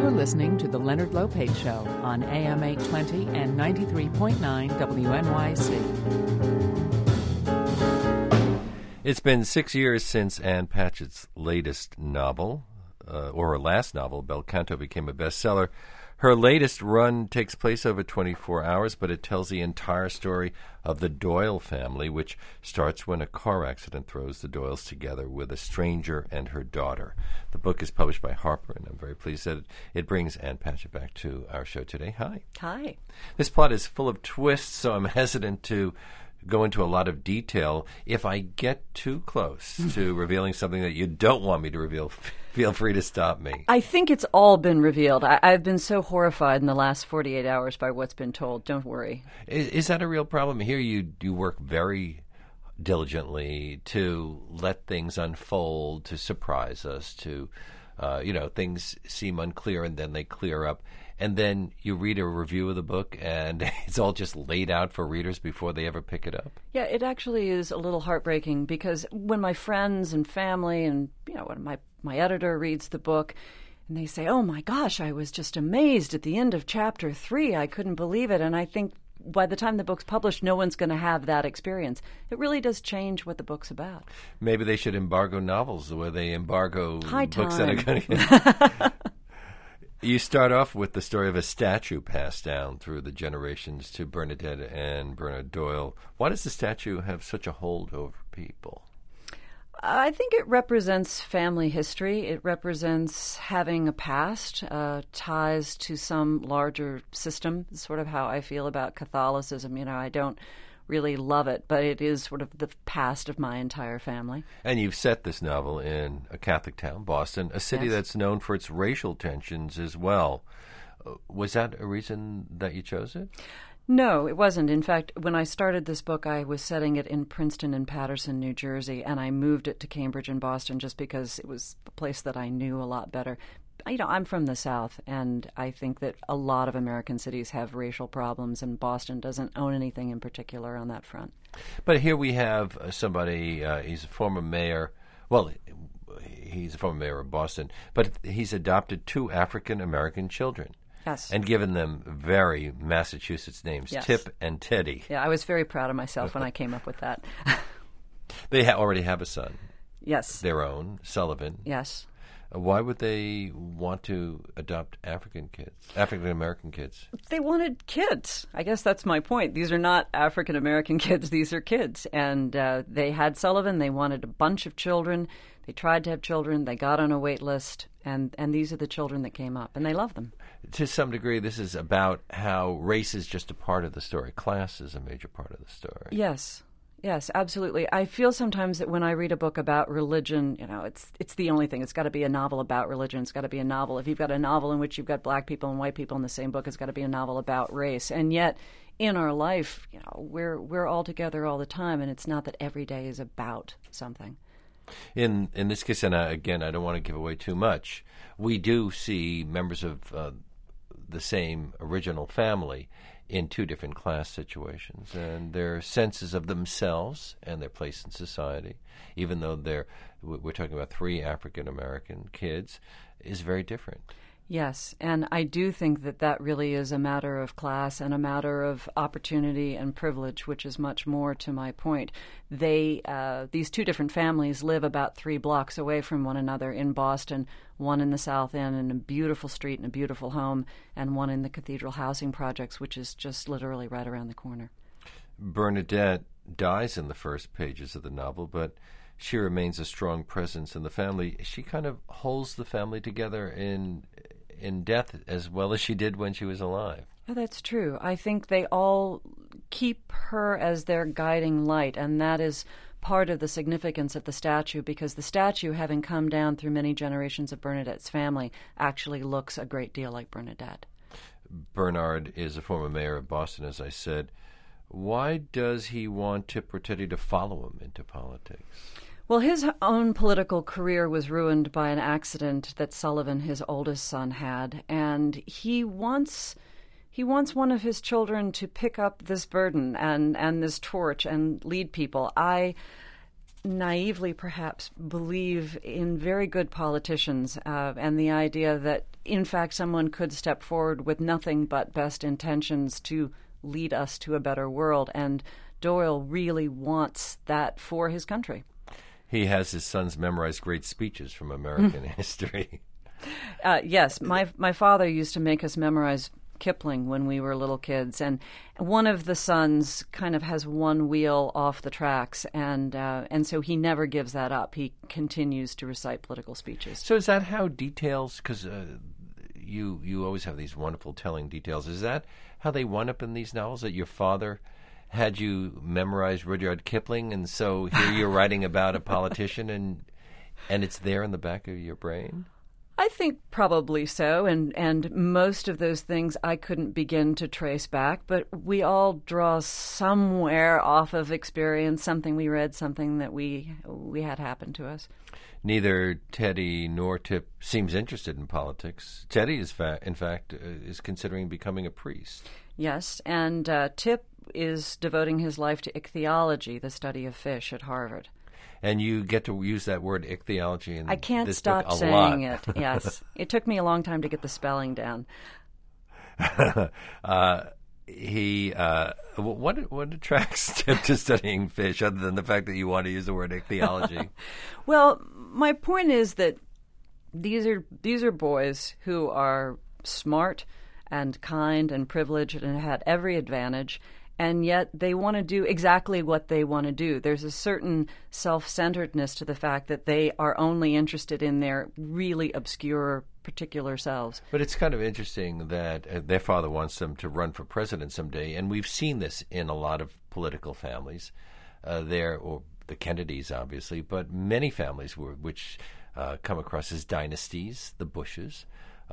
You're listening to The Leonard Lopate Show on AM 820 and 93.9 WNYC. It's been 6 years since Ann Patchett's latest novel, or her last novel, Bel Canto, became a bestseller. Her latest run takes place over 24 hours, but it tells the entire story of the Doyle family, which starts when a car accident throws the Doyles together with a stranger and her daughter. The book is published by Harper, and I'm very pleased that it brings Ann Patchett back to our show today. Hi. Hi. This plot is full of twists, so I'm hesitant to go into a lot of detail. If I get too close to revealing something that you don't want me to reveal, feel free to stop me. I think it's all been revealed. I've been so horrified in the last 48 hours by what's been told. Don't worry. Is that a real problem? Here you work very diligently to let things unfold, to surprise us, to, things seem unclear and then they clear up. And then you read a review of the book, and it's all just laid out for readers before they ever pick it up. Yeah, it actually is a little heartbreaking because when my friends and family and, when my editor reads the book, and they say, oh, my gosh, I was just amazed at the end of Chapter 3. I couldn't believe it. And I think by the time the book's published, no one's going to have that experience. It really does change what the book's about. Maybe they should embargo novels the way they embargo High books time. that are going to... You start off with the story of a statue passed down through the generations to Bernadette and Bernard Doyle. Why does the statue have such a hold over people? I think it represents family history. It represents having a past, ties to some larger system. It's sort of how I feel about Catholicism. I don't really love it, but it is sort of the past of my entire family. And you've set this novel in a Catholic town, Boston, a city Yes. that's known for its racial tensions as well. Was that a reason that you chose it? No, it wasn't. In fact, when I started this book, I was setting it in Princeton and Paterson, New Jersey, and I moved it to Cambridge and Boston just because it was a place that I knew a lot better. I'm from the South, and I think that a lot of American cities have racial problems, and Boston doesn't own anything in particular on that front. But here we have somebody, he's a former mayor. Well, he's a former mayor of Boston, but he's adopted 2 African-American children. Yes. And given them very Massachusetts names, Yes. Tip and Teddy. Yeah, I was very proud of myself when I came up with that. They already have a son, Yes. their own, Sullivan. Yes. Why would they want to adopt African-American kids? They wanted kids. I guess that's my point. These are not African-American kids. These are kids. And they had Sullivan. They wanted a bunch of children. They tried to have children. They got on a wait list. And these are the children that came up. And they love them. To some degree, this is about how race is just a part of the story. Class is a major part of the story. Yes. Yes, absolutely. I feel sometimes that when I read a book about religion, it's the only thing. It's got to be a novel about religion. It's got to be a novel. If you've got a novel in which you've got black people and white people in the same book, it's got to be a novel about race. And yet, in our life, we're all together all the time, and it's not that every day is about something. In this case, and again, I don't want to give away too much, we do see members of the same original family in 2 different class situations, and their senses of themselves and their place in society, even though we're talking about 3 African-American kids, is very different. Yes, and I do think that really is a matter of class and a matter of opportunity and privilege, which is much more to my point. These 2 different families live about 3 blocks away from one another in Boston, one in the South End in a beautiful street and a beautiful home, and one in the Cathedral Housing Projects, which is just literally right around the corner. Bernadette dies in the first pages of the novel, but she remains a strong presence in the family. She kind of holds the family together in death as well as she did when she was alive. Oh, that's true. I think they all keep her as their guiding light, and that is part of the significance of the statue, because the statue, having come down through many generations of Bernadette's family, actually looks a great deal like Bernadette. Bernard is a former mayor of Boston, as I said. Why does he want Tip or Teddy to follow him into politics? Well, his own political career was ruined by an accident that Sullivan, his oldest son, had, and he wants one of his children to pick up this burden and this torch and lead people. naively perhaps believe in very good politicians and the idea that, in fact, someone could step forward with nothing but best intentions to lead us to a better world. And Doyle really wants that for his country. He has his sons memorize great speeches from American history. Yes, my father used to make us memorize Kipling when we were little kids, and one of the sons kind of has one wheel off the tracks, and so he never gives that up. He continues to recite political speeches. So is that how details, because you always have these wonderful telling details, is that how they wound up in these novels, that your father had you memorize Rudyard Kipling, and so here you're writing about a politician, and it's there in the back of your brain? I think probably so, and most of those things I couldn't begin to trace back, but we all draw somewhere off of experience, something we read, something that we had happen to us. Neither Teddy nor Tip seems interested in politics. Teddy, in fact, is considering becoming a priest. Yes, and Tip is devoting his life to ichthyology, the study of fish, at Harvard. And you get to use that word ichthyology in I can't this stop book a saying lot. it. Yes, it took me a long time to get the spelling down. What attracts Tip to studying fish, other than the fact that you want to use the word ichthyology? Well, my point is that these are boys who are smart and kind and privileged and had every advantage. And yet they want to do exactly what they want to do. There's a certain self-centeredness to the fact that they are only interested in their really obscure particular selves. But it's kind of interesting that their father wants them to run for president someday, and we've seen this in a lot of political families. Or the Kennedys, obviously, but many families which come across as dynasties, the Bushes.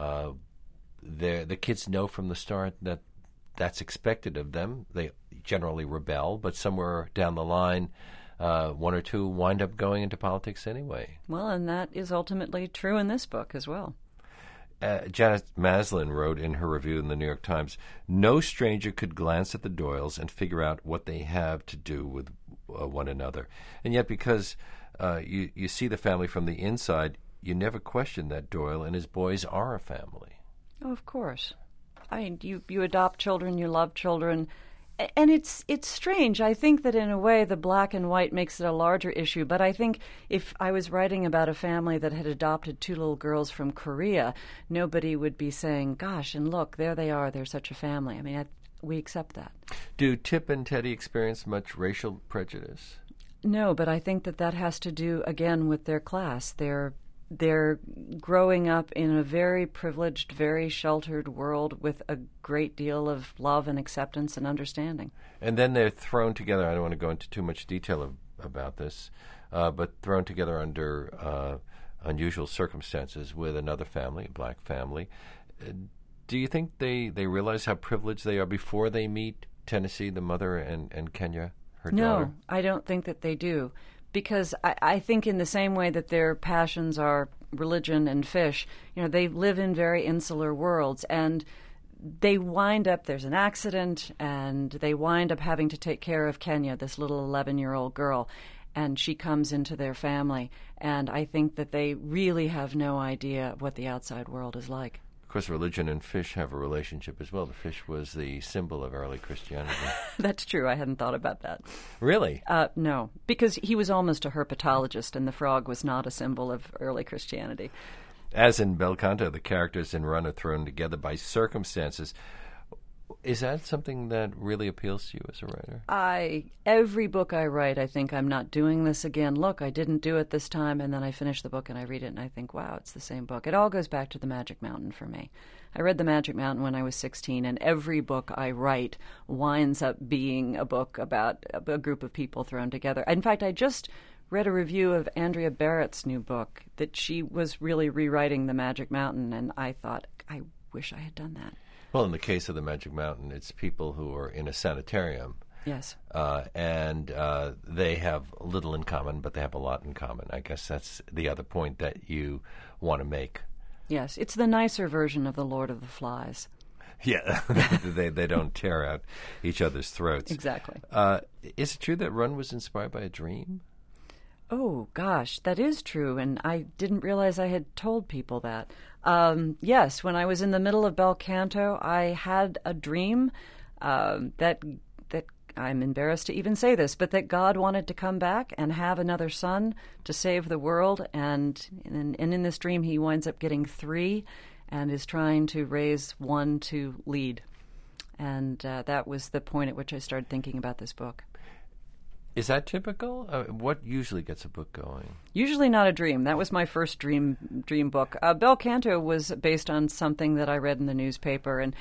The kids know from the start that that's expected of them. They generally rebel, but somewhere down the line, one or two wind up going into politics anyway. Well, and that is ultimately true in this book as well. Janet Maslin wrote in her review in the New York Times, "No stranger could glance at the Doyles and figure out what they have to do with one another. And yet because you see the family from the inside, you never question that Doyle and his boys are a family." Oh, of course. I mean, you adopt children, you love children, and it's strange. I think that in a way the black and white makes it a larger issue, but I think if I was writing about a family that had adopted two little girls from Korea, nobody would be saying, gosh, and look, there they are, they're such a family. I mean, we accept that. Do Tip and Teddy experience much racial prejudice? No, but I think that has to do, again, with their class. They're growing up in a very privileged, very sheltered world with a great deal of love and acceptance and understanding. And then they're thrown together. I don't want to go into too much detail about this, but thrown together under unusual circumstances with another family, a black family. Do you think they realize how privileged they are before they meet Tennessee, the mother, and Kenya, her daughter? No, I don't think that they do. Because I think in the same way that their passions are religion and fish, they live in very insular worlds, and they wind up, there's an accident, and they wind up having to take care of Kenya, this little 11-year-old girl, and she comes into their family, and I think that they really have no idea what the outside world is like. Of course, religion and fish have a relationship as well. The fish was the symbol of early Christianity. That's true. I hadn't thought about that. Really? No, because he was almost a herpetologist, and the frog was not a symbol of early Christianity. As in Bel Canto, the characters in Run are thrown together by circumstances. Is that something that really appeals to you as a writer? Every book I write, I think I'm not doing this again. Look, I didn't do it this time, and then I finish the book and I read it and I think, wow, it's the same book. It all goes back to The Magic Mountain for me. I read The Magic Mountain when I was 16, and every book I write winds up being a book about a group of people thrown together. In fact, I just read a review of Andrea Barrett's new book that she was really rewriting The Magic Mountain, and I thought, I wish I had done that. Well, in the case of The Magic Mountain, it's people who are in a sanitarium. Yes. And they have little in common, but they have a lot in common. I guess that's the other point that you want to make. Yes, it's the nicer version of The Lord of the Flies. Yeah, they don't tear out each other's throats. Exactly. Is it true that Run was inspired by a dream? Oh, gosh, that is true, and I didn't realize I had told people that. Yes, when I was in the middle of Bel Canto, I had a dream that I'm embarrassed to even say this, but that God wanted to come back and have another son to save the world, and in this dream he winds up getting 3 and is trying to raise one to lead. And that was the point at which I started thinking about this book. Is that typical? What usually gets a book going? Usually not a dream. That was my first dream book. Bel Canto was based on something that I read in the newspaper, and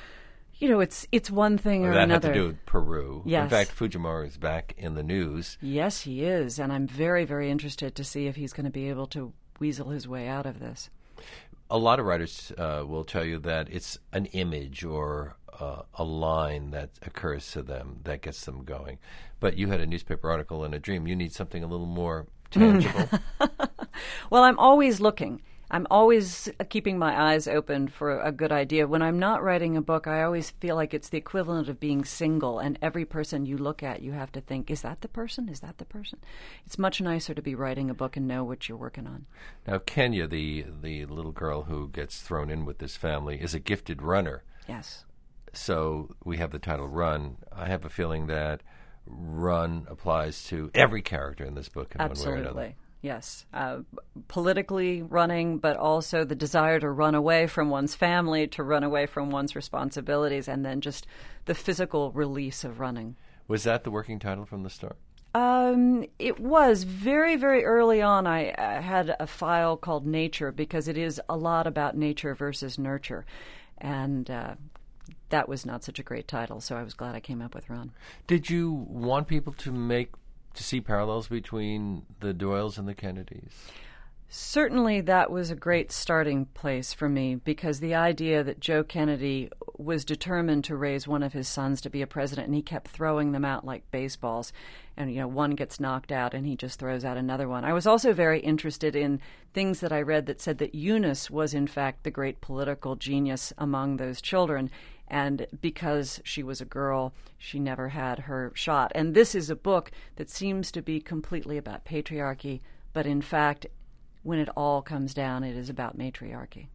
it's one thing or that another. That had to do with Peru. Yes. In fact, Fujimori is back in the news. Yes, he is, and I'm very, very interested to see if he's going to be able to weasel his way out of this. A lot of writers will tell you that it's an image or a line that occurs to them that gets them going. But you had a newspaper article and a dream. You need something a little more tangible. Well, I'm always looking. I'm always keeping my eyes open for a good idea. When I'm not writing a book, I always feel like it's the equivalent of being single, and every person you look at, you have to think, is that the person? Is that the person? It's much nicer to be writing a book and know what you're working on. Now, Kenya, the little girl who gets thrown in with this family, is a gifted runner. Yes. So we have the title Run. I have a feeling that Run applies to every character in this book in Absolutely. one way or another. Yes. Politically running, but also the desire to run away from one's family, to run away from one's responsibilities, and then just the physical release of running. Was that the working title from the start? It was very, very early on. I had a file called Nature because it is a lot about nature versus nurture. And that was not such a great title, so I was glad I came up with Run. Did you want people to see parallels between the Doyles and the Kennedys? Certainly that was a great starting place for me, because the idea that Joe Kennedy was determined to raise one of his sons to be a president, and he kept throwing them out like baseballs, and one gets knocked out and he just throws out another one. I was also very interested in things that I read that said that Eunice was in fact the great political genius among those children, and because she was a girl, she never had her shot. And this is a book that seems to be completely about patriarchy, but in fact, when it all comes down, it is about matriarchy.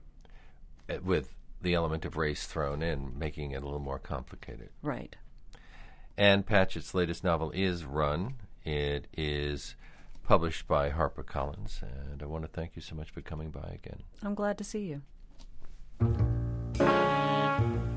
With the element of race thrown in, making it a little more complicated. Right. Ann Patchett's latest novel is Run. It is published by HarperCollins, and I want to thank you so much for coming by again. I'm glad to see you.